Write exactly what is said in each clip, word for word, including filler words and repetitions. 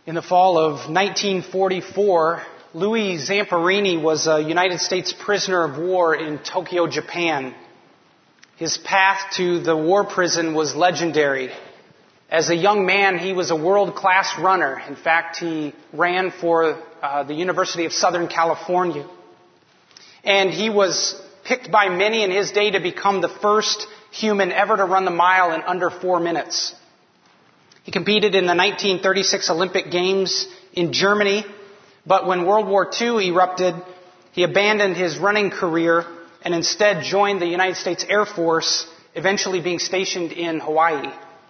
In the fall of nineteen forty-four, Louis Zamperini was a United States prisoner of war in Tokyo, Japan. His path to the war prison was legendary. As a young man, he was a world-class runner. In fact, he ran for uh, the University of Southern California. And he was picked by many in his day to become the first human ever to run the mile in under four minutes. He competed in the nineteen thirty-six Olympic Games in Germany, but when World War Two erupted, he abandoned his running career and instead joined the United States Air Force, eventually being stationed in Hawaii.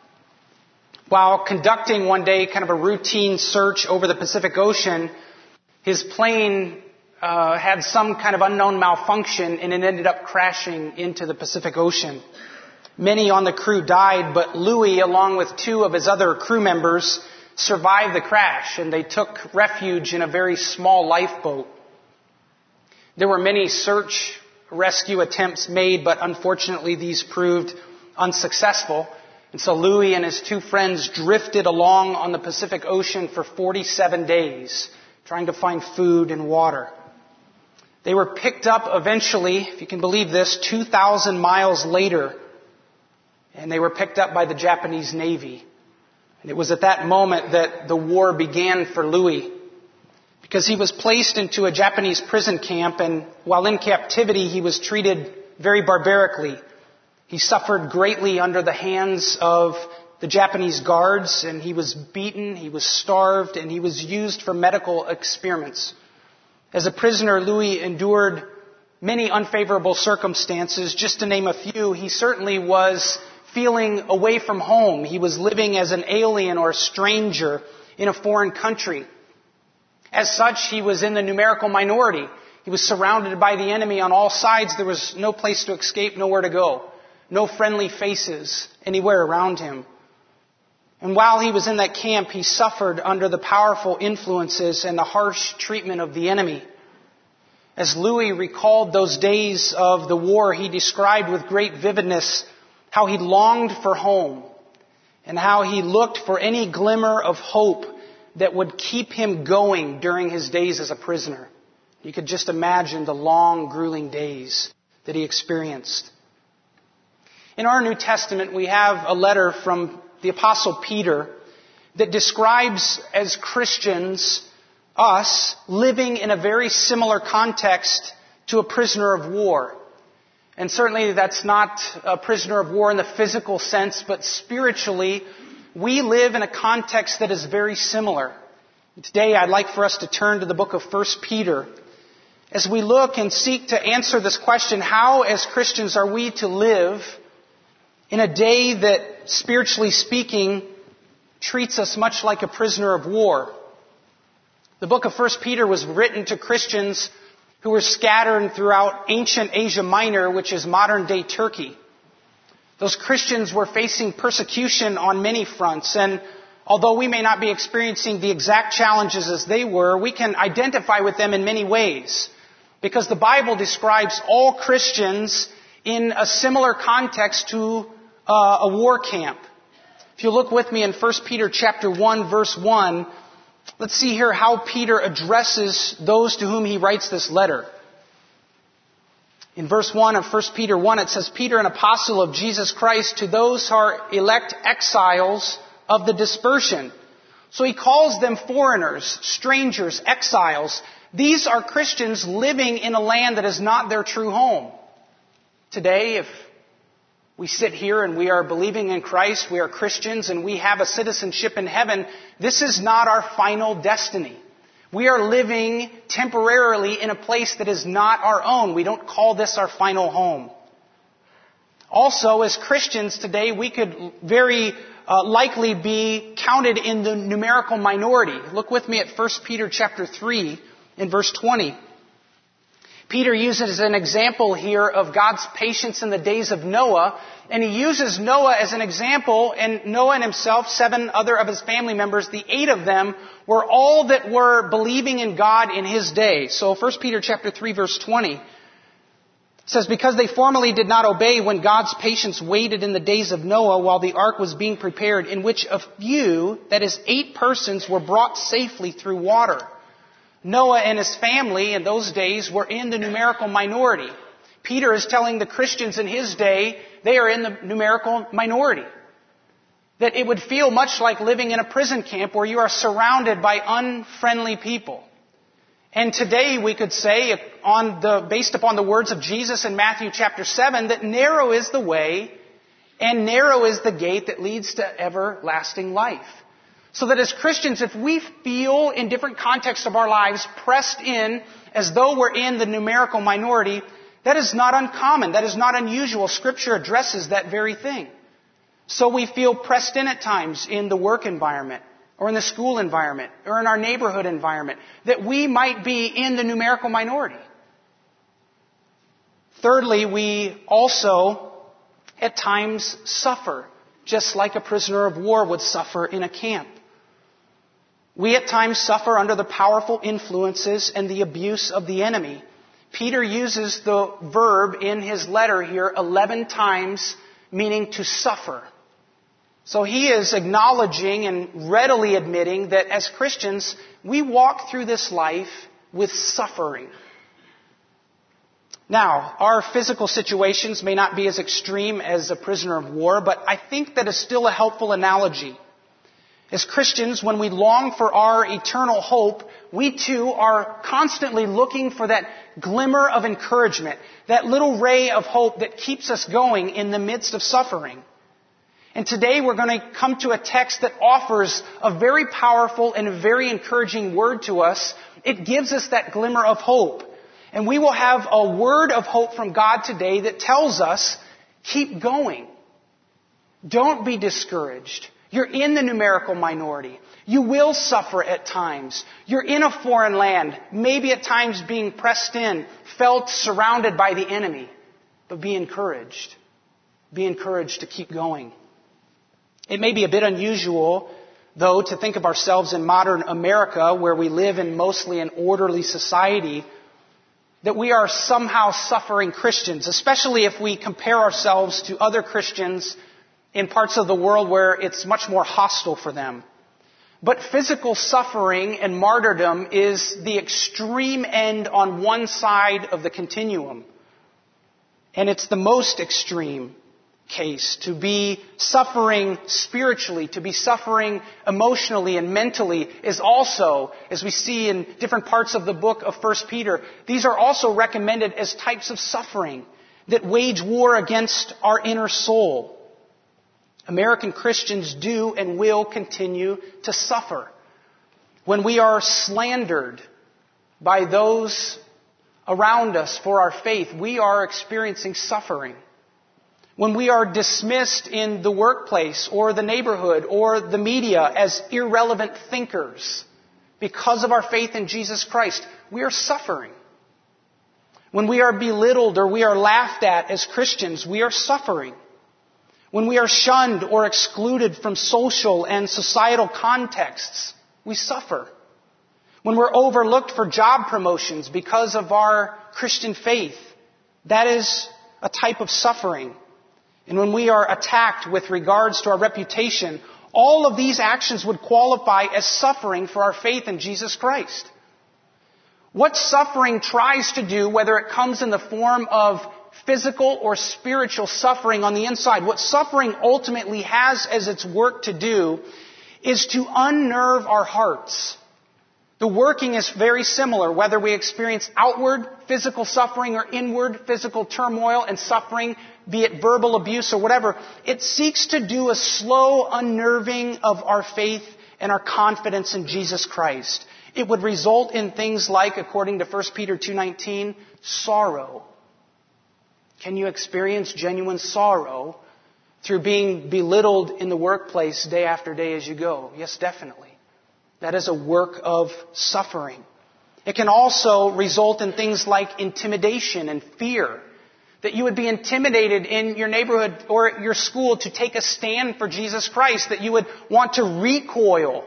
While conducting one day kind of a routine search over the Pacific Ocean, his plane uh, had some kind of unknown malfunction and it ended up crashing into the Pacific Ocean. Many on the crew died, but Louis, along with two of his other crew members, survived the crash, and they took refuge in a very small lifeboat. There were many search rescue attempts made, but unfortunately these proved unsuccessful. And so Louis and his two friends drifted along on the Pacific Ocean for forty-seven days, trying to find food and water. They were picked up eventually, if you can believe this, two thousand miles later. And they were picked up by the Japanese Navy. And it was at that moment that the war began for Louis. Because he was placed into a Japanese prison camp, and while in captivity, he was treated very barbarically. He suffered greatly under the hands of the Japanese guards, and he was beaten, he was starved, and he was used for medical experiments. As a prisoner, Louis endured many unfavorable circumstances. Just to name a few, he certainly was feeling away from home. He was living as an alien or a stranger in a foreign country. As such, he was in the numerical minority. He was surrounded by the enemy on all sides. There was no place to escape, nowhere to go. No friendly faces anywhere around him. And while he was in that camp, he suffered under the powerful influences and the harsh treatment of the enemy. As Louis recalled those days of the war, he described with great vividness how he longed for home and how he looked for any glimmer of hope that would keep him going during his days as a prisoner. You could just imagine the long, grueling days that he experienced. In our New Testament, we have a letter from the Apostle Peter that describes as Christians us living in a very similar context to a prisoner of war. And certainly that's not a prisoner of war in the physical sense, but spiritually, we live in a context that is very similar. Today, I'd like for us to turn to the book of First Peter as we look and seek to answer this question: how, as Christians, are we to live in a day that, spiritually speaking, treats us much like a prisoner of war? The book of First Peter was written to Christians who were scattered throughout ancient Asia Minor, which is modern-day Turkey. Those Christians were facing persecution on many fronts, and although we may not be experiencing the exact challenges as they were, we can identify with them in many ways, because the Bible describes all Christians in a similar context to uh, a war camp. If you look with me in First Peter chapter one, verse one, let's see here how Peter addresses those to whom he writes this letter. In verse one of First Peter one, it says, Peter, an apostle of Jesus Christ, to those who are elect exiles of the dispersion. So he calls them foreigners, strangers, exiles. These are Christians living in a land that is not their true home. Today, if we sit here and we are believing in Christ, we are Christians, and we have a citizenship in heaven, this is not our final destiny. We are living temporarily in a place that is not our own. We don't call this our final home. Also, as Christians today, we could very uh, likely be counted in the numerical minority. Look with me at First Peter chapter three in verse twenty. Peter uses an example here of God's patience in the days of Noah, and he uses Noah as an example, and Noah and himself, seven other of his family members, the eight of them were all that were believing in God in his day. So First Peter chapter three verse twenty. It says, because they formerly did not obey when God's patience waited in the days of Noah while the ark was being prepared, in which a few, that is eight persons, were brought safely through water. Noah and his family in those days were in the numerical minority. Peter is telling the Christians in his day they are in the numerical minority. That it would feel much like living in a prison camp where you are surrounded by unfriendly people. And today we could say, on the, based upon the words of Jesus in Matthew chapter seven, that narrow is the way and narrow is the gate that leads to everlasting life. So that as Christians, if we feel in different contexts of our lives pressed in as though we're in the numerical minority, that is not uncommon. That is not unusual. Scripture addresses that very thing. So we feel pressed in at times in the work environment, or in the school environment, or in our neighborhood environment, that we might be in the numerical minority. Thirdly, we also at times suffer, just like a prisoner of war would suffer in a camp. We at times suffer under the powerful influences and the abuse of the enemy. Peter uses the verb in his letter here eleven times, meaning to suffer. So he is acknowledging and readily admitting that as Christians, we walk through this life with suffering. Now, our physical situations may not be as extreme as a prisoner of war, but I think that is still a helpful analogy. As Christians, when we long for our eternal hope, we too are constantly looking for that glimmer of encouragement, that little ray of hope that keeps us going in the midst of suffering. And today we're going to come to a text that offers a very powerful and a very encouraging word to us. It gives us that glimmer of hope. And we will have a word of hope from God today that tells us, keep going. Don't be discouraged. You're in the numerical minority. You will suffer at times. You're in a foreign land, maybe at times being pressed in, felt surrounded by the enemy. But be encouraged. Be encouraged to keep going. It may be a bit unusual, though, to think of ourselves in modern America, where we live in mostly an orderly society, that we are somehow suffering Christians, especially if we compare ourselves to other Christians in parts of the world where it's much more hostile for them. But physical suffering and martyrdom is the extreme end on one side of the continuum. And it's the most extreme case. To be suffering spiritually, to be suffering emotionally and mentally is also, as we see in different parts of the book of First Peter, these are also recommended as types of suffering that wage war against our inner soul. American Christians do and will continue to suffer. When we are slandered by those around us for our faith, we are experiencing suffering. When we are dismissed in the workplace or the neighborhood or the media as irrelevant thinkers because of our faith in Jesus Christ, we are suffering. When we are belittled or we are laughed at as Christians, we are suffering. When we are shunned or excluded from social and societal contexts, we suffer. When we're overlooked for job promotions because of our Christian faith, that is a type of suffering. And when we are attacked with regards to our reputation, all of these actions would qualify as suffering for our faith in Jesus Christ. What suffering tries to do, whether it comes in the form of physical or spiritual suffering on the inside, what suffering ultimately has as its work to do is to unnerve our hearts. The working is very similar, whether we experience outward physical suffering or inward physical turmoil and suffering, be it verbal abuse or whatever. It seeks to do a slow unnerving of our faith and our confidence in Jesus Christ. It would result in things like, according to First Peter two nineteen, sorrow. Can you experience genuine sorrow through being belittled in the workplace day after day as you go? Yes, definitely. That is a work of suffering. It can also result in things like intimidation and fear. That you would be intimidated in your neighborhood or your school to take a stand for Jesus Christ. That you would want to recoil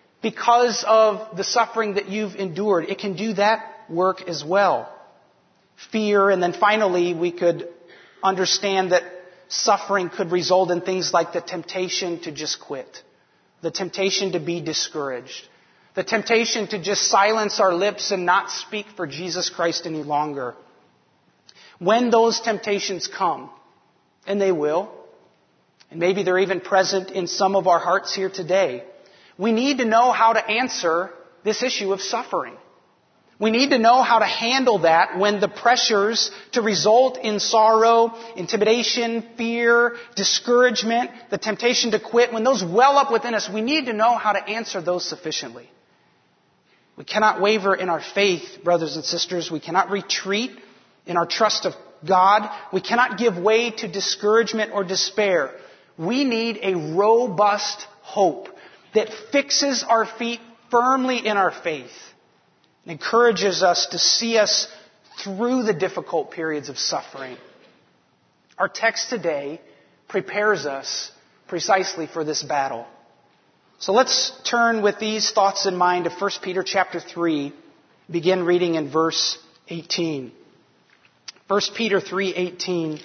because of the suffering that you've endured. It can do that work as well. fear, and then finally we could understand that suffering could result in things like the temptation to just quit, the temptation to be discouraged, the temptation to just silence our lips and not speak for Jesus Christ any longer. When those temptations come, and they will, and maybe they're even present in some of our hearts here today, we need to know how to answer this issue of suffering. We need to know how to handle that when the pressures to result in sorrow, intimidation, fear, discouragement, the temptation to quit, when those well up within us, we need to know how to answer those sufficiently. We cannot waver in our faith, brothers and sisters. We cannot retreat in our trust of God. We cannot give way to discouragement or despair. We need a robust hope that fixes our feet firmly in our faith and encourages us to see us through the difficult periods of suffering. Our text today prepares us precisely for this battle. So let's turn with these thoughts in mind to First Peter chapter three, begin reading in verse eighteen. First Peter three eighteen.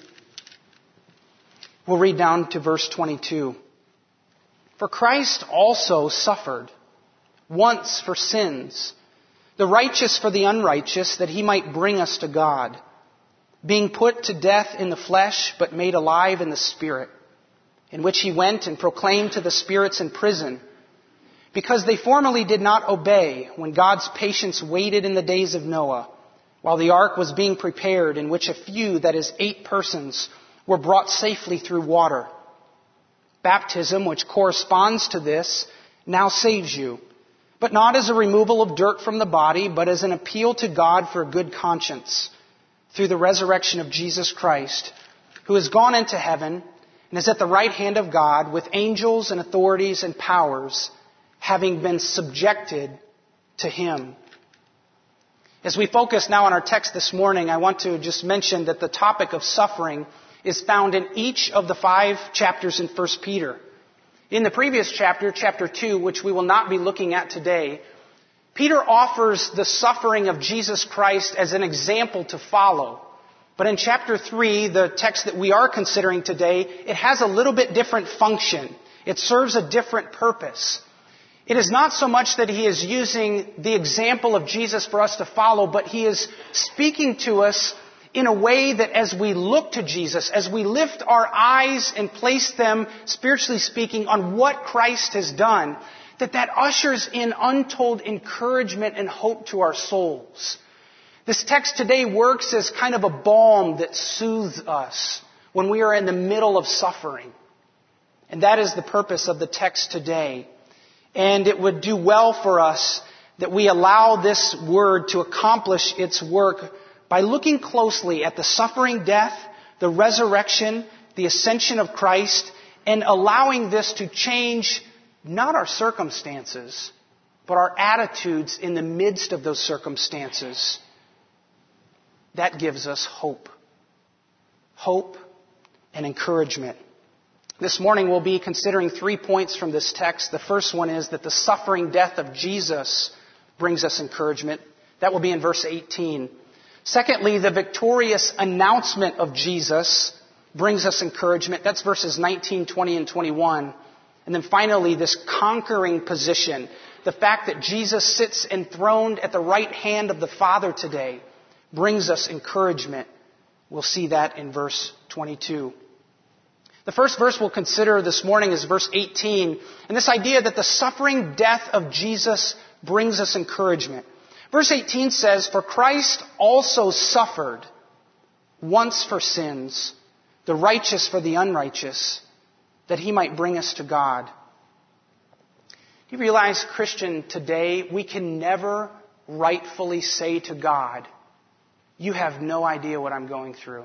We'll read down to verse twenty-two. For Christ also suffered once for sins, the righteous for the unrighteous, that he might bring us to God, being put to death in the flesh, but made alive in the Spirit, in which he went and proclaimed to the spirits in prison, because they formerly did not obey when God's patience waited in the days of Noah, while the ark was being prepared, in which a few, that is eight persons, were brought safely through water. Baptism, which corresponds to this, now saves you, but not as a removal of dirt from the body, but as an appeal to God for a good conscience, through the resurrection of Jesus Christ, who has gone into heaven and is at the right hand of God, with angels and authorities and powers, having been subjected to him. As we focus now on our text this morning, I want to just mention that the topic of suffering is found in each of the five chapters in First Peter. In the previous chapter, chapter two, which we will not be looking at today, Peter offers the suffering of Jesus Christ as an example to follow. But in chapter three, the text that we are considering today, it has a little bit different function. It serves a different purpose. It is not so much that he is using the example of Jesus for us to follow, but he is speaking to us in a way that as we look to Jesus, as we lift our eyes and place them, spiritually speaking, on what Christ has done, that that ushers in untold encouragement and hope to our souls. This text today works as kind of a balm that soothes us when we are in the middle of suffering. And that is the purpose of the text today. And it would do well for us that we allow this word to accomplish its work by looking closely at the suffering, death, the resurrection, the ascension of Christ, and allowing this to change not our circumstances, but our attitudes in the midst of those circumstances. That gives us hope. Hope and encouragement. This morning we'll be considering three points from this text. The first one is that the suffering death of Jesus brings us encouragement. That will be in verse eighteen. Secondly, the victorious announcement of Jesus brings us encouragement. That's verses nineteen, twenty, and twenty-one. And then finally, this conquering position, the fact that Jesus sits enthroned at the right hand of the Father today, brings us encouragement. We'll see that in verse twenty-two. The first verse we'll consider this morning is verse eighteen, and this idea that the suffering death of Jesus brings us encouragement. Verse eighteen says, "For Christ also suffered once for sins, the righteous for the unrighteous, that he might bring us to God." Do you realize, Christian, today we can never rightfully say to God, "You have no idea what I'm going through"?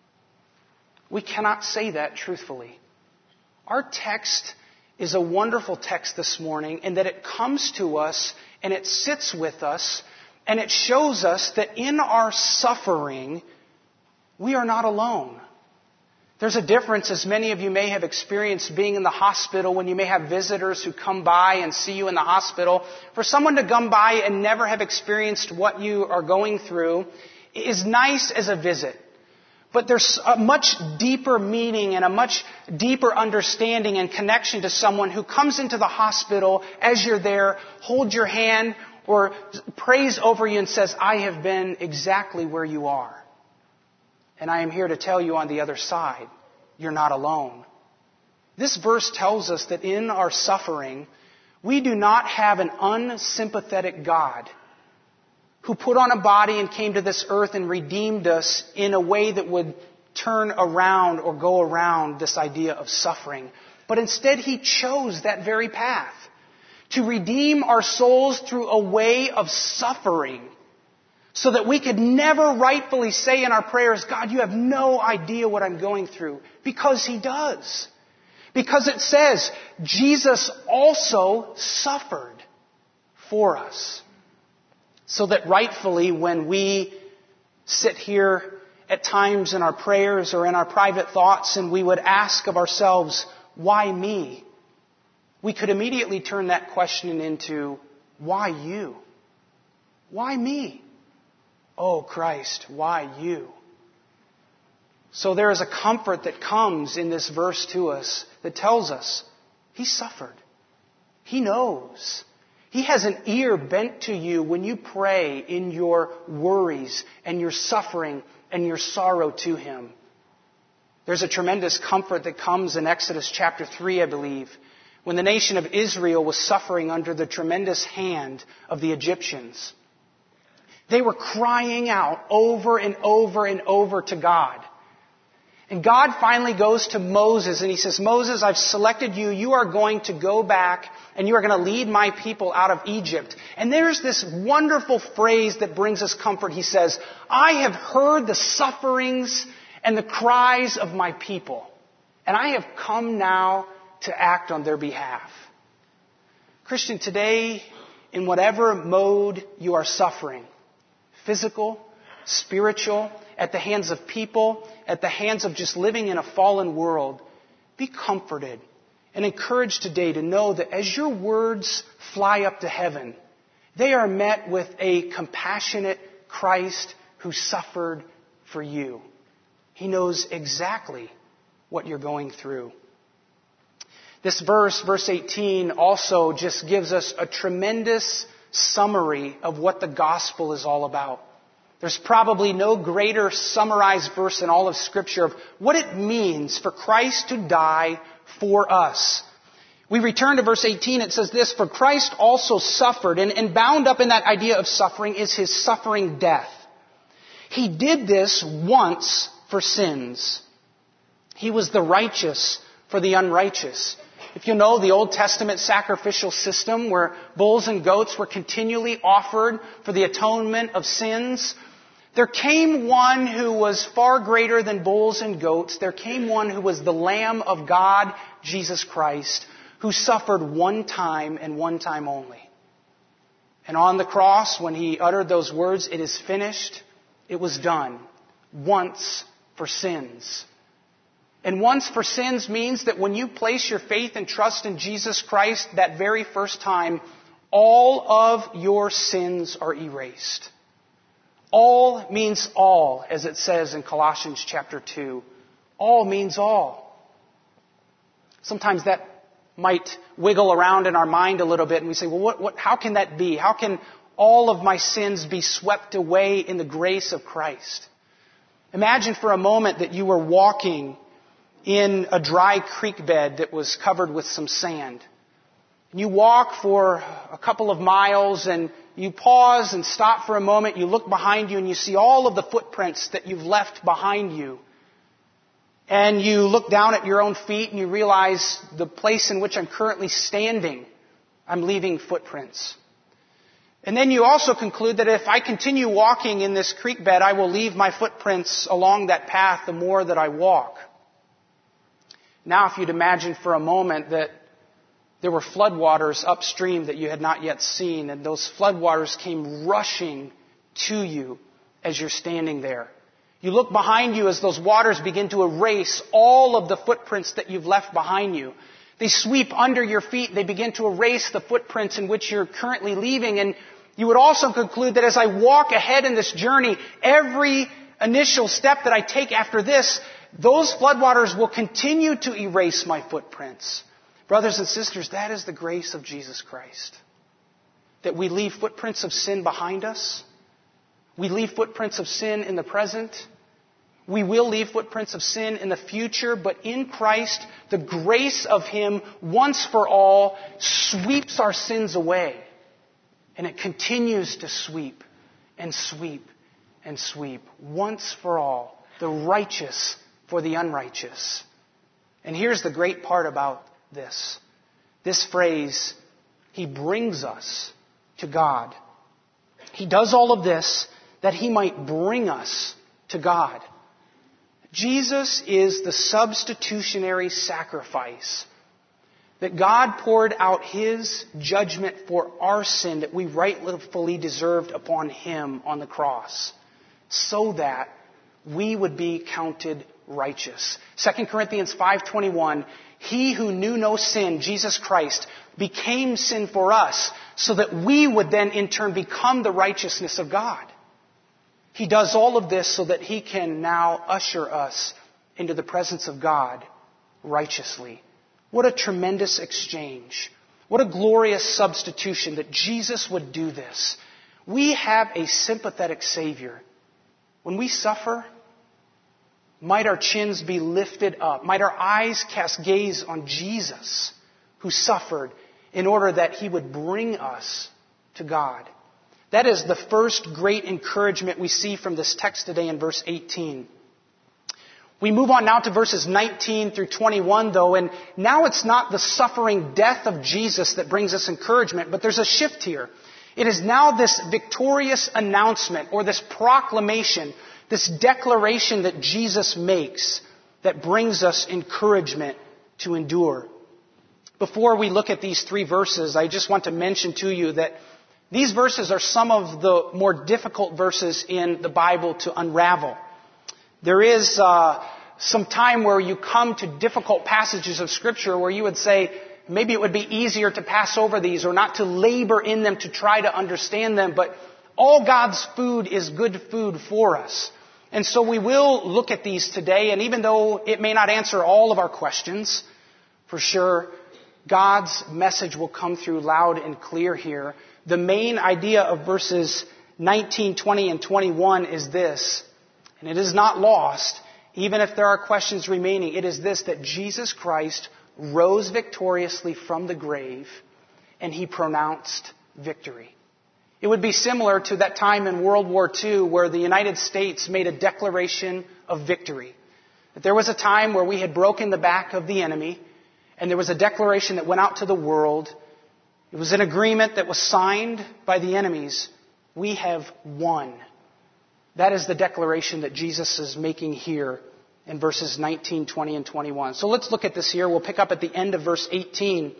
We cannot say that truthfully. Our text is a wonderful text this morning in that it comes to us and it sits with us and it shows us that in our suffering, we are not alone. There's a difference, as many of you may have experienced being in the hospital when you may have visitors who come by and see you in the hospital. For someone to come by and never have experienced what you are going through, is nice as a visit. But there's a much deeper meaning and a much deeper understanding and connection to someone who comes into the hospital as you're there, holds your hand, or prays over you and says, I have been exactly where you are. And I am here to tell you on the other side, you're not alone. This verse tells us that in our suffering, we do not have an unsympathetic God who put on a body and came to this earth and redeemed us in a way that would turn around or go around this idea of suffering. But instead, He chose that very path to redeem our souls through a way of suffering so that we could never rightfully say in our prayers, God, you have no idea what I'm going through. Because He does. Because it says, Jesus also suffered for us. So that rightfully, when we sit here at times in our prayers or in our private thoughts and we would ask of ourselves, why me? We could immediately turn that question into, why you? Why me? Oh Christ, why you? So there is a comfort that comes in this verse to us that tells us He suffered. He knows. He has an ear bent to you when you pray in your worries and your suffering and your sorrow to Him. There's a tremendous comfort that comes in Exodus chapter three, I believe, when the nation of Israel was suffering under the tremendous hand of the Egyptians. They were crying out over and over and over to God. And God finally goes to Moses and He says, Moses, I've selected you. You are going to go back and you are going to lead my people out of Egypt. And there's this wonderful phrase that brings us comfort. He says, I have heard the sufferings and the cries of my people, and I have come now to act on their behalf. Christian, today, in whatever mode you are suffering, physical, spiritual, at the hands of people, at the hands of just living in a fallen world, be comforted and encouraged today to know that as your words fly up to heaven, they are met with a compassionate Christ who suffered for you. He knows exactly what you're going through. This verse, verse eighteen, also just gives us a tremendous summary of what the gospel is all about. There's probably no greater summarized verse in all of Scripture of what it means for Christ to die for us. We return to verse eighteen. It says this, for Christ also suffered, and, and bound up in that idea of suffering is His suffering death. He did this once for sins. He was the righteous for the unrighteous. If you know the Old Testament sacrificial system where bulls and goats were continually offered for the atonement of sins, there came one who was far greater than bulls and goats. There came one who was the Lamb of God, Jesus Christ, who suffered one time and one time only. And on the cross, when He uttered those words, it is finished, it was done, once for sins. And once for sins means that when you place your faith and trust in Jesus Christ that very first time, all of your sins are erased. All means all, as it says in Colossians chapter two. All means all. Sometimes that might wiggle around in our mind a little bit and we say, well, what, what, how can that be? How can all of my sins be swept away in the grace of Christ? Imagine for a moment that you were walking in a dry creek bed that was covered with some sand. You walk for a couple of miles and you pause and stop for a moment. You look behind you and you see all of the footprints that you've left behind you. And you look down at your own feet and you realize the place in which I'm currently standing, I'm leaving footprints. And then you also conclude that if I continue walking in this creek bed, I will leave my footprints along that path the more that I walk. Now, if you'd imagine for a moment that there were floodwaters upstream that you had not yet seen, and those floodwaters came rushing to you as you're standing there. You look behind you as those waters begin to erase all of the footprints that you've left behind you. They sweep under your feet. They begin to erase the footprints in which you're currently leaving, and You would also conclude that as I walk ahead in this journey, every initial step that I take after this, those floodwaters will continue to erase my footprints. Brothers and sisters, that is the grace of Jesus Christ. That we leave footprints of sin behind us. We leave footprints of sin in the present. We will leave footprints of sin in the future, but in Christ, the grace of Him once for all sweeps our sins away. And it continues to sweep and sweep and sweep once for all, the righteous for the unrighteous. And here's the great part about this. This phrase, He brings us to God. He does all of this that He might bring us to God. Jesus is the substitutionary sacrifice that God poured out His judgment for our sin that we rightfully deserved upon Him on the cross, so that we would be counted righteous. Second Corinthians five twenty-one, He who knew no sin, Jesus Christ, became sin for us, so that we would then in turn become the righteousness of God. He does all of this so that He can now usher us into the presence of God righteously. What a tremendous exchange. What a glorious substitution that Jesus would do this. We have a sympathetic Savior. When we suffer, might our chins be lifted up. Might our eyes cast gaze on Jesus, who suffered in order that He would bring us to God. That is the first great encouragement we see from this text today in verse eighteen. We move on now to verses nineteen through twenty-one, though, and now it's not the suffering death of Jesus that brings us encouragement, but there's a shift here. It is now this victorious announcement, or this proclamation, this declaration that Jesus makes that brings us encouragement to endure. Before we look at these three verses, I just want to mention to you that these verses are some of the more difficult verses in the Bible to unravel. There is uh, some time where you come to difficult passages of Scripture where you would say, maybe it would be easier to pass over these or not to labor in them to try to understand them, but all God's food is good food for us. And so we will look at these today, and even though it may not answer all of our questions, for sure, God's message will come through loud and clear here. The main idea of verses nineteen, twenty, and twenty-one is this, and it is not lost, even if there are questions remaining. It is this, that Jesus Christ rose victoriously from the grave, and He pronounced victory. It would be similar to that time in World War Two where the United States made a declaration of victory. That there was a time where we had broken the back of the enemy, and there was a declaration that went out to the world. It was an agreement that was signed by the enemies. We have won. That is the declaration that Jesus is making here in verses nineteen, twenty, and twenty-one. So let's look at this here. We'll pick up at the end of verse eighteen.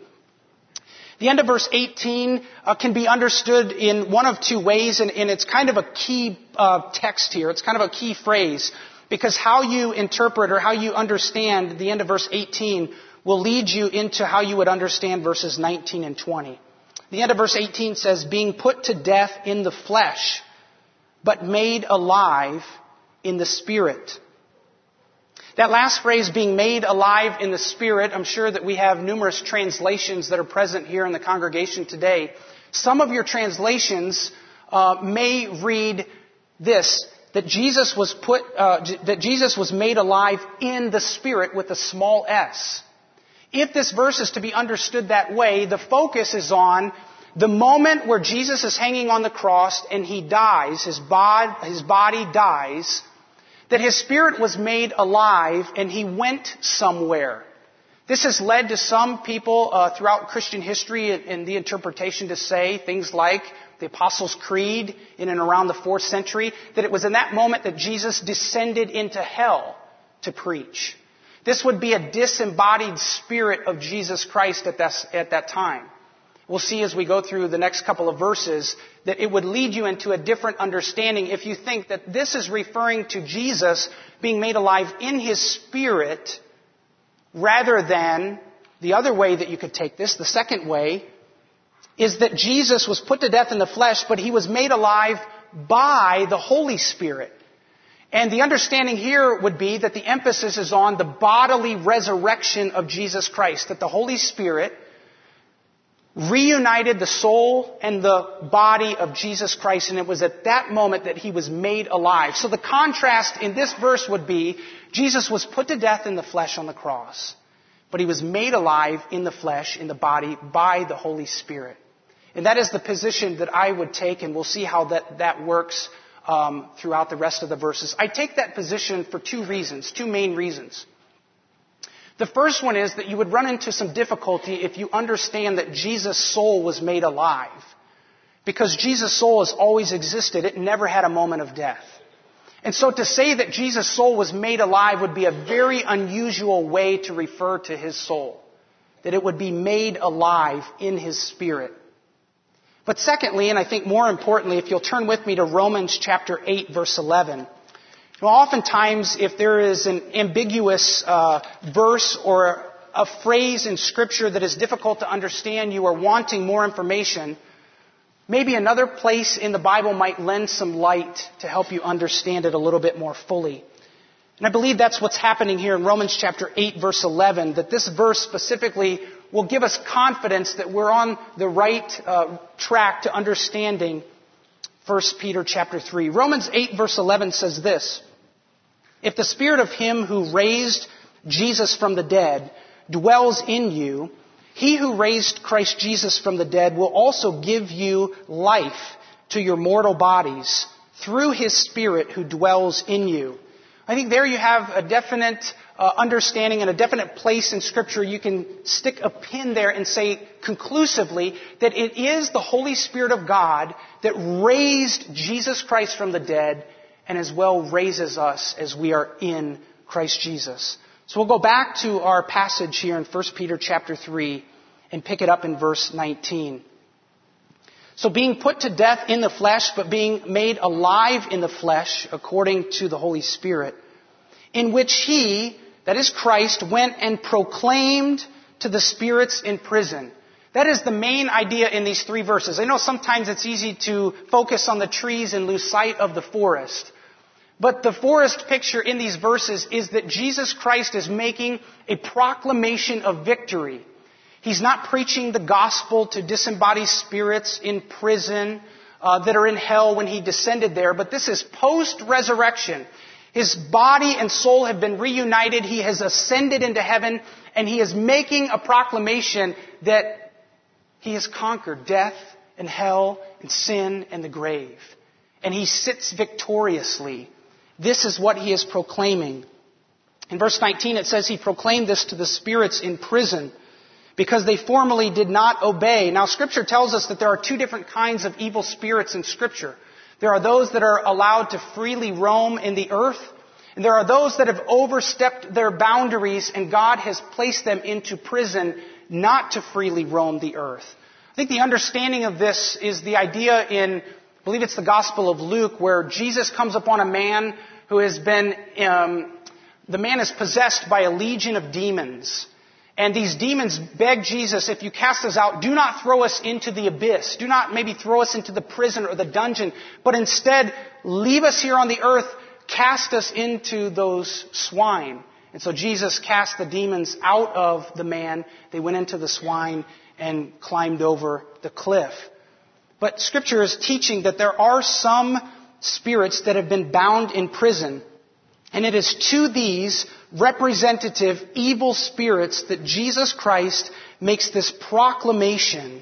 The end of verse eighteen uh, can be understood in one of two ways, and, and it's kind of a key uh, text here. It's kind of a key phrase, because how you interpret or how you understand the end of verse eighteen will lead you into how you would understand verses nineteen and twenty. The end of verse eighteen says, being put to death in the flesh, but made alive in the Spirit. That last phrase, being made alive in the Spirit, I'm sure that we have numerous translations that are present here in the congregation today. Some of your translations uh, may read this, that Jesus was put, uh, that Jesus was made alive in the Spirit with a small s. If this verse is to be understood that way, the focus is on the moment where Jesus is hanging on the cross and He dies, his bod- his body dies, that His Spirit was made alive and He went somewhere. This has led to some people uh, throughout Christian history in the interpretation to say things like the Apostles' Creed in and around the fourth century, that it was in that moment that Jesus descended into hell to preach. This would be a disembodied spirit of Jesus Christ at that, at that time. We'll see as we go through the next couple of verses that it would lead you into a different understanding if you think that this is referring to Jesus being made alive in His Spirit rather than the other way that you could take this, the second way, is that Jesus was put to death in the flesh, but he was made alive by the Holy Spirit. And the understanding here would be that the emphasis is on the bodily resurrection of Jesus Christ, that the Holy Spirit reunited the soul and the body of Jesus Christ, and it was at that moment that he was made alive. So the contrast in this verse would be, Jesus was put to death in the flesh on the cross, but he was made alive in the flesh, in the body, by the Holy Spirit. And that is the position that I would take, and we'll see how that, that works um, throughout the rest of the verses. I take that position for two reasons, two main reasons. The first one is that you would run into some difficulty if you understand that Jesus' soul was made alive. Because Jesus' soul has always existed. It never had a moment of death. And so to say that Jesus' soul was made alive would be a very unusual way to refer to his soul. That it would be made alive in his spirit. But secondly, and I think more importantly, if you'll turn with me to Romans chapter eight, verse eleven. Well, oftentimes, if there is an ambiguous uh, verse or a phrase in Scripture that is difficult to understand, you are wanting more information, maybe another place in the Bible might lend some light to help you understand it a little bit more fully. And I believe that's what's happening here in Romans chapter eight, verse eleven, that this verse specifically will give us confidence that we're on the right uh, track to understanding First Peter chapter three. Romans eight, verse eleven says this: if the spirit of him who raised Jesus from the dead dwells in you, he who raised Christ Jesus from the dead will also give you life to your mortal bodies through his Spirit who dwells in you. I think there you have a definite uh, understanding and a definite place in Scripture. You can stick a pin there and say conclusively that it is the Holy Spirit of God that raised Jesus Christ from the dead and as well raises us as we are in Christ Jesus. So we'll go back to our passage here in First Peter chapter three and pick it up in verse nineteen. So being put to death in the flesh, but being made alive in the flesh according to the Holy Spirit, in which he, that is Christ, went and proclaimed to the spirits in prison. That is the main idea in these three verses. I know sometimes it's easy to focus on the trees and lose sight of the forest. But the forest picture in these verses is that Jesus Christ is making a proclamation of victory. He's not preaching the gospel to disembodied spirits in prison uh, that are in hell when he descended there, but this is post-resurrection. His body and soul have been reunited. He has ascended into heaven, and he is making a proclamation that he has conquered death and hell and sin and the grave. And he sits victoriously. This is what he is proclaiming. In verse nineteen it says he proclaimed this to the spirits in prison because they formerly did not obey. Now Scripture tells us that there are two different kinds of evil spirits in Scripture. There are those that are allowed to freely roam in the earth, and there are those that have overstepped their boundaries and God has placed them into prison not to freely roam the earth. I think the understanding of this is the idea in, I believe it's the Gospel of Luke, where Jesus comes upon a man who has been, um, the man is possessed by a legion of demons. And these demons beg Jesus, if you cast us out, do not throw us into the abyss. Do not maybe throw us into the prison or the dungeon, but instead leave us here on the earth, cast us into those swine. And so Jesus cast the demons out of the man. They went into the swine and climbed over the cliff. But Scripture is teaching that there are some spirits that have been bound in prison. And it is to these representative evil spirits that Jesus Christ makes this proclamation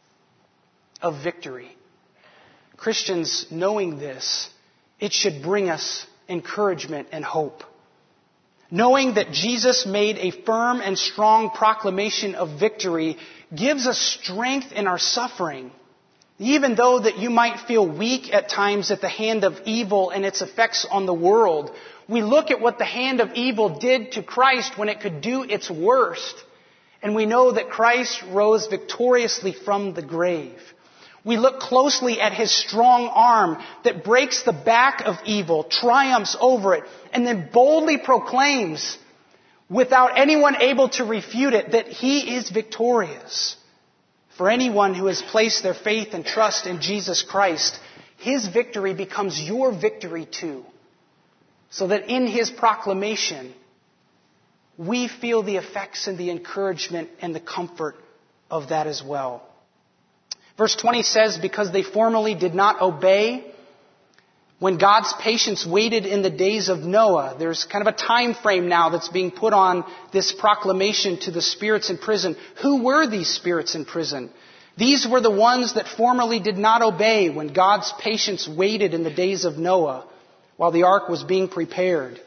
of victory. Christians, knowing this, it should bring us encouragement and hope. Knowing that Jesus made a firm and strong proclamation of victory gives us strength in our suffering. Even though that you might feel weak at times at the hand of evil and its effects on the world, we look at what the hand of evil did to Christ when it could do its worst. And we know that Christ rose victoriously from the grave. We look closely at his strong arm that breaks the back of evil, triumphs over it, and then boldly proclaims, without anyone able to refute it, that he is victorious. For anyone who has placed their faith and trust in Jesus Christ, his victory becomes your victory too. So that in his proclamation, we feel the effects and the encouragement and the comfort of that as well. Verse twenty says, because they formerly did not obey, when God's patience waited in the days of Noah. There's kind of a time frame now that's being put on this proclamation to the spirits in prison. Who were these spirits in prison? These were the ones that formerly did not obey when God's patience waited in the days of Noah while the ark was being prepared,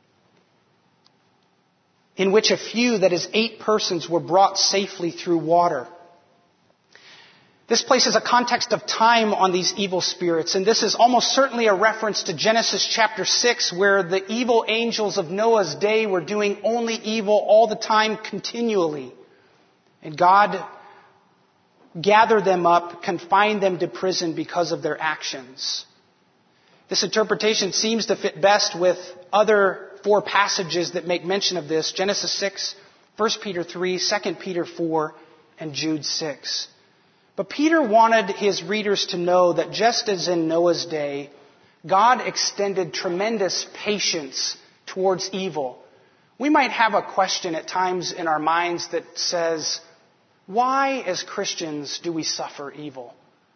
in which a few, that is eight persons, were brought safely through water. This places a context of time on these evil spirits, and this is almost certainly a reference to Genesis chapter six, where the evil angels of Noah's day were doing only evil all the time continually. And God gathered them up, confined them to prison because of their actions. This interpretation seems to fit best with other four passages that make mention of this: Genesis six, First Peter three, Second Peter four, and Jude six. But Peter wanted his readers to know that just as in Noah's day, God extended tremendous patience towards evil. We might have a question at times in our minds that says, why as Christians do we suffer evil?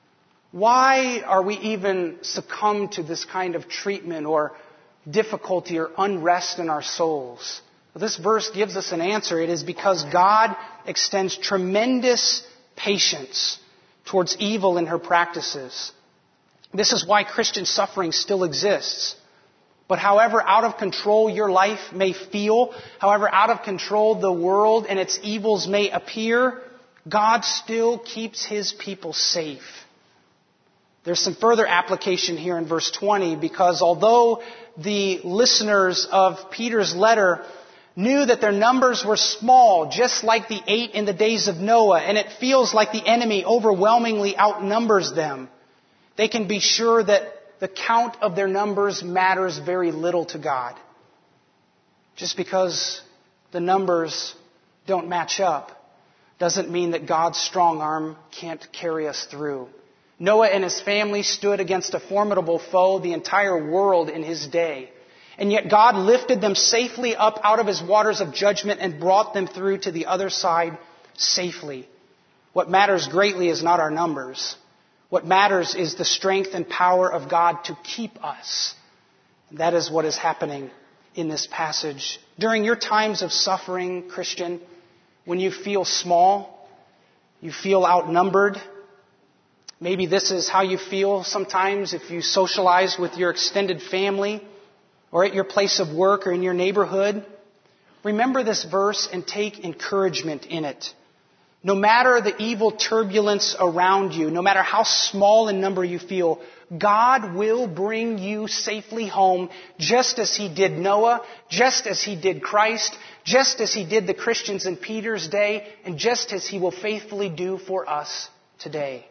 Why are we even succumb to this kind of treatment or difficulty or unrest in our souls? Well, this verse gives us an answer. It is because God extends tremendous patience towards evil in her practices. This is why Christian suffering still exists. But however out of control your life may feel, however out of control the world and its evils may appear, God still keeps his people safe. There's some further application here in verse twenty, because although the listeners of Peter's letter knew that their numbers were small, just like the eight in the days of Noah, and it feels like the enemy overwhelmingly outnumbers them, they can be sure that the count of their numbers matters very little to God. Just because the numbers don't match up doesn't mean that God's strong arm can't carry us through. Noah and his family stood against a formidable foe, the entire world in his day. And yet God lifted them safely up out of his waters of judgment and brought them through to the other side safely. What matters greatly is not our numbers. What matters is the strength and power of God to keep us. And that is what is happening in this passage. During your times of suffering, Christian, when you feel small, you feel outnumbered, maybe this is how you feel sometimes if you socialize with your extended family, or at your place of work or in your neighborhood, remember this verse and take encouragement in it. No matter the evil turbulence around you, no matter how small in number you feel, God will bring you safely home, just as he did Noah, just as he did Christ, just as he did the Christians in Peter's day, and just as he will faithfully do for us today.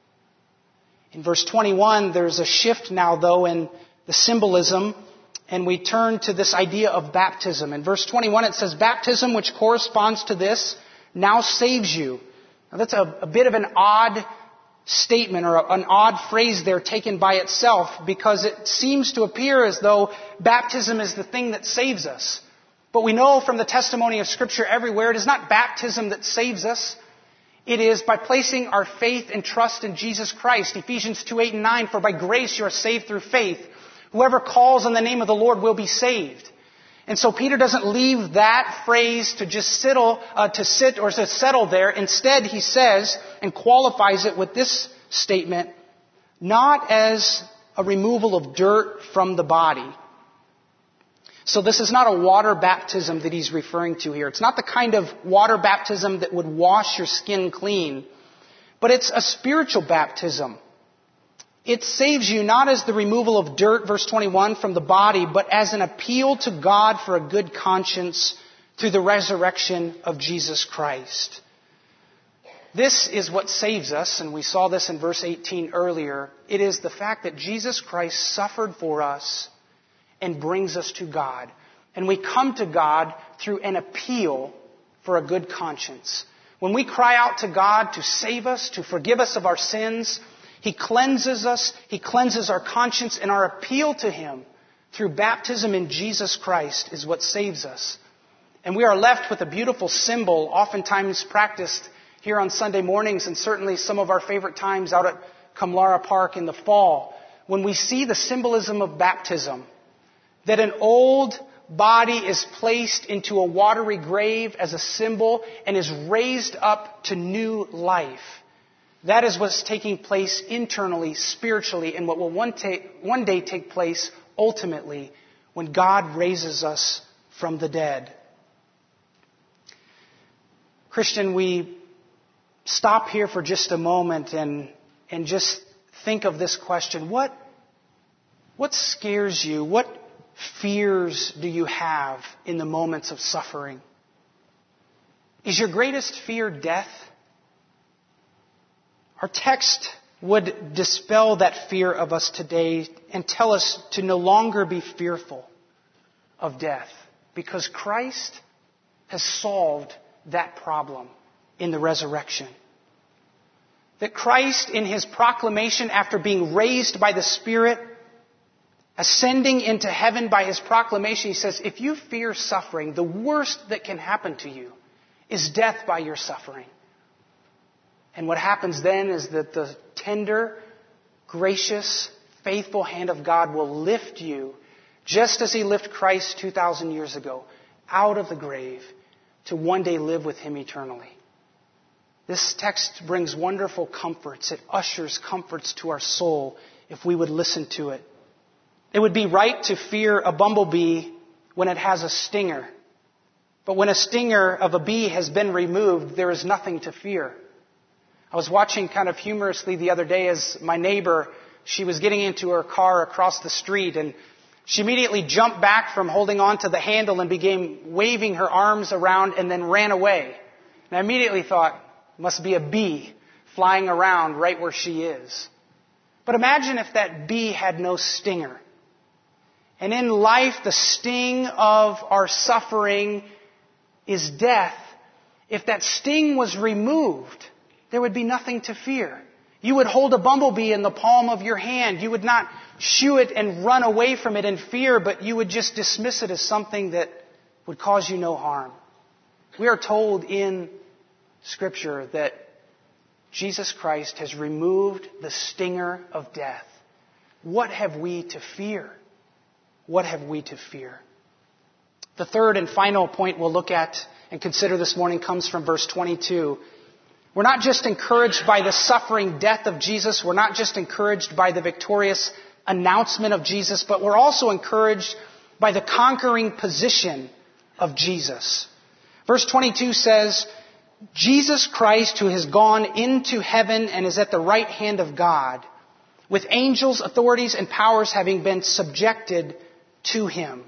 In verse twenty-one, there's a shift now, though, in the symbolism. And we turn to this idea of baptism. In verse twenty-one it says, baptism, which corresponds to this, now saves you. Now that's a, a bit of an odd statement or an odd phrase there taken by itself, because it seems to appear as though baptism is the thing that saves us. But we know from the testimony of Scripture everywhere, it is not baptism that saves us. It is by placing our faith and trust in Jesus Christ. Ephesians two, eight and nine, for by grace you are saved through faith. Whoever calls on the name of the Lord will be saved. And so Peter doesn't leave that phrase to just settle, uh, to sit or to settle there. Instead, he says and qualifies it with this statement, not as a removal of dirt from the body. So this is not a water baptism that he's referring to here. It's not the kind of water baptism that would wash your skin clean, but it's a spiritual baptism. It saves you not as the removal of dirt, verse twenty-one, from the body, but as an appeal to God for a good conscience through the resurrection of Jesus Christ. This is what saves us, and we saw this in verse eighteen earlier. It is the fact that Jesus Christ suffered for us and brings us to God. And we come to God through an appeal for a good conscience. When we cry out to God to save us, to forgive us of our sins, He cleanses us, He cleanses our conscience, and our appeal to Him through baptism in Jesus Christ is what saves us. And we are left with a beautiful symbol, oftentimes practiced here on Sunday mornings, and certainly some of our favorite times out at Kamlara Park in the fall, when we see the symbolism of baptism, that an old body is placed into a watery grave as a symbol and is raised up to new life. That is what's taking place internally, spiritually, and what will one, ta- one day take place ultimately when God raises us from the dead. Christian, we stop here for just a moment and, and just think of this question. What, what scares you? What fears do you have in the moments of suffering? Is your greatest fear death? Our text would dispel that fear of us today and tell us to no longer be fearful of death, because Christ has solved that problem in the resurrection. That Christ, in His proclamation after being raised by the Spirit, ascending into heaven by His proclamation, He says, if you fear suffering, the worst that can happen to you is death by your suffering. And what happens then is that the tender, gracious, faithful hand of God will lift you, just as He lifted Christ two thousand years ago, out of the grave to one day live with Him eternally. This text brings wonderful comforts. It ushers comforts to our soul if we would listen to it. It would be right to fear a bumblebee when it has a stinger. But when a stinger of a bee has been removed, there is nothing to fear. I was watching kind of humorously the other day as my neighbor, she was getting into her car across the street, and she immediately jumped back from holding on to the handle and began waving her arms around and then ran away. And I immediately thought, must be a bee flying around right where she is. But imagine if that bee had no stinger. And in life, the sting of our suffering is death. If that sting was removed, there would be nothing to fear. You would hold a bumblebee in the palm of your hand. You would not shoo it and run away from it in fear, but you would just dismiss it as something that would cause you no harm. We are told in Scripture that Jesus Christ has removed the stinger of death. What have we to fear? What have we to fear? The third and final point we'll look at and consider this morning comes from verse twenty-two. We're not just encouraged by the suffering death of Jesus. We're not just encouraged by the victorious announcement of Jesus, but we're also encouraged by the conquering position of Jesus. Verse twenty-two says, Jesus Christ, who has gone into heaven and is at the right hand of God, with angels, authorities, and powers having been subjected to Him.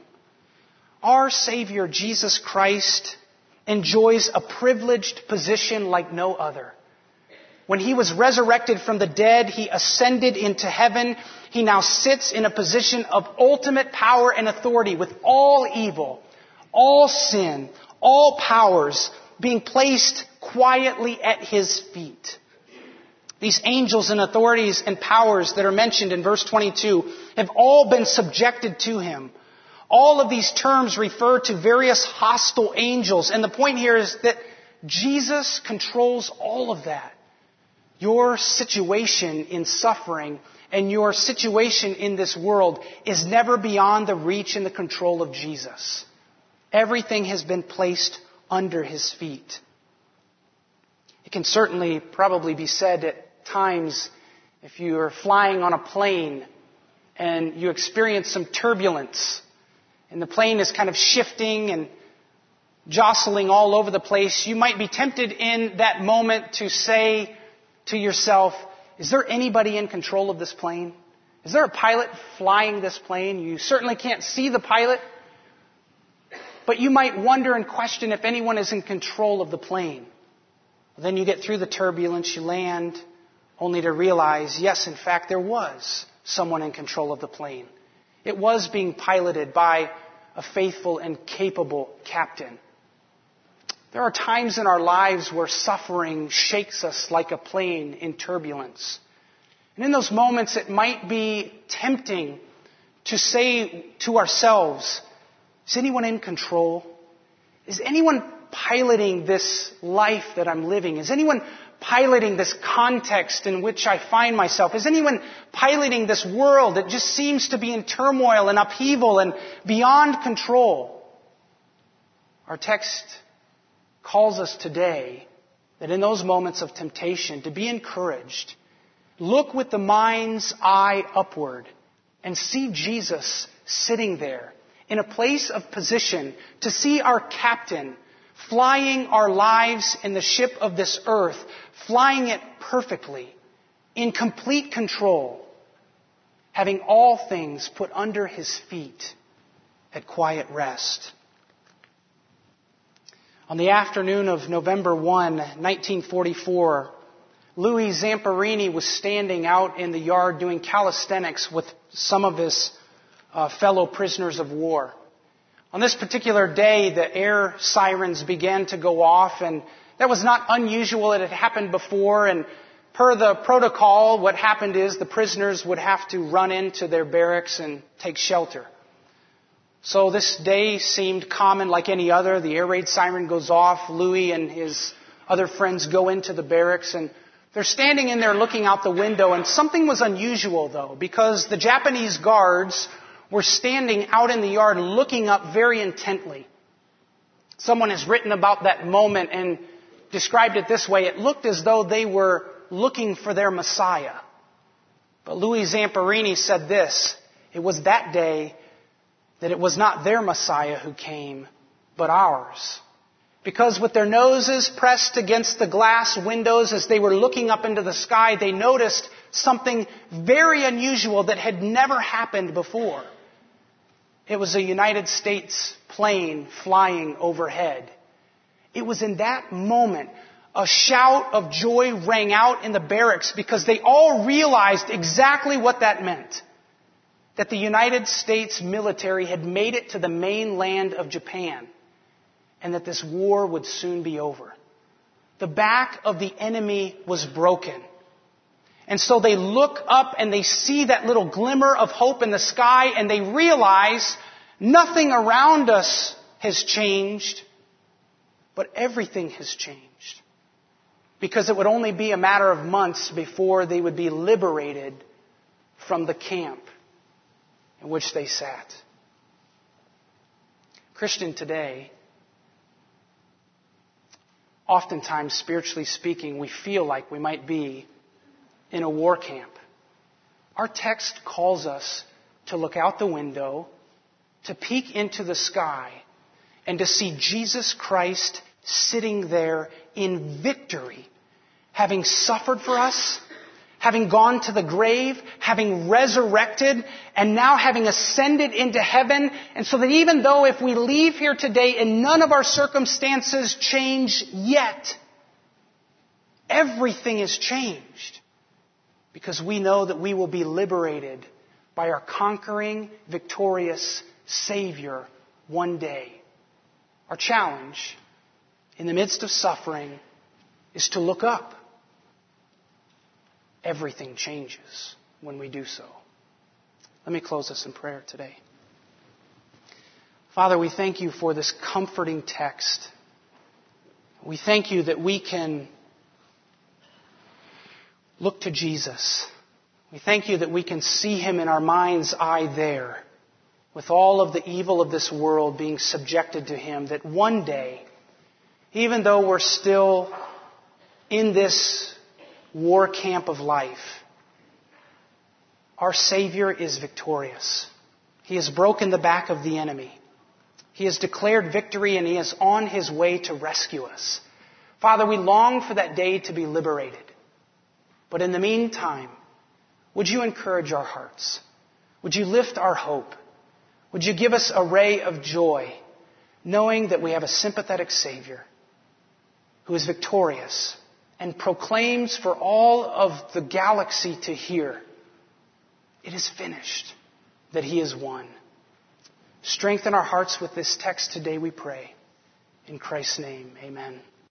Our Savior, Jesus Christ, enjoys a privileged position like no other. When He was resurrected from the dead, He ascended into heaven. He now sits in a position of ultimate power and authority, with all evil, all sin, all powers being placed quietly at His feet. These angels and authorities and powers that are mentioned in verse twenty-two have all been subjected to Him. All of these terms refer to various hostile angels. And the point here is that Jesus controls all of that. Your situation in suffering and your situation in this world is never beyond the reach and the control of Jesus. Everything has been placed under His feet. It can certainly probably be said at times, if you are flying on a plane and you experience some turbulence and the plane is kind of shifting and jostling all over the place, you might be tempted in that moment to say to yourself, is there anybody in control of this plane? Is there a pilot flying this plane? You certainly can't see the pilot, but you might wonder and question if anyone is in control of the plane. Then you get through the turbulence, you land, only to realize, yes, in fact, there was someone in control of the plane. It was being piloted by a faithful and capable captain. There are times in our lives where suffering shakes us like a plane in turbulence. And in those moments, it might be tempting to say to ourselves, is anyone in control? Is anyone piloting this life that I'm living? Is anyone piloting this context in which I find myself? Is anyone piloting this world that just seems to be in turmoil and upheaval and beyond control? Our text calls us today that in those moments of temptation to be encouraged. Look with the mind's eye upward and see Jesus sitting there in a place of position to see our captain flying our lives in the ship of this earth, flying it perfectly, in complete control, having all things put under his feet at quiet rest. On the afternoon of November first, nineteen forty-four, Louis Zamperini was standing out in the yard doing calisthenics with some of his uh, fellow prisoners of war. On this particular day, the air sirens began to go off, and that was not unusual. It had happened before, and per the protocol, what happened is the prisoners would have to run into their barracks and take shelter. So this day seemed common like any other. The air raid siren goes off. Louis and his other friends go into the barracks, and they're standing in there looking out the window. And something was unusual, though, because the Japanese guards were standing out in the yard looking up very intently. Someone has written about that moment and described it this way. It looked as though they were looking for their Messiah. But Louis Zamperini said this: it was that day that it was not their Messiah who came, but ours. Because with their noses pressed against the glass windows as they were looking up into the sky, they noticed something very unusual that had never happened before. It was a United States plane flying overhead. It was in that moment a shout of joy rang out in the barracks because they all realized exactly what that meant. That the United States military had made it to the mainland of Japan and that this war would soon be over. The back of the enemy was broken. And so they look up and they see that little glimmer of hope in the sky and they realize nothing around us has changed, but everything has changed. Because it would only be a matter of months before they would be liberated from the camp in which they sat. Christian, today, oftentimes, spiritually speaking, we feel like we might be in a war camp. Our text calls us to look out the window, to peek into the sky, and to see Jesus Christ sitting there in victory, having suffered for us, having gone to the grave, having resurrected, and now having ascended into heaven. And so that even though if we leave here today and none of our circumstances change yet, everything is changed. Because we know that we will be liberated by our conquering, victorious Savior one day. Our challenge in the midst of suffering is to look up. Everything changes when we do so. Let me close us in prayer today. Father, we thank you for this comforting text. We thank you that we can look to Jesus. We thank you that we can see him in our mind's eye there, with all of the evil of this world being subjected to him, that one day, even though we're still in this war camp of life, our Savior is victorious. He has broken the back of the enemy. He has declared victory and he is on his way to rescue us. Father, we long for that day to be liberated. But in the meantime, would you encourage our hearts? Would you lift our hope? Would you give us a ray of joy, knowing that we have a sympathetic Savior who is victorious and proclaims for all of the galaxy to hear, it is finished, that he has won. Strengthen our hearts with this text today, we pray. In Christ's name, amen.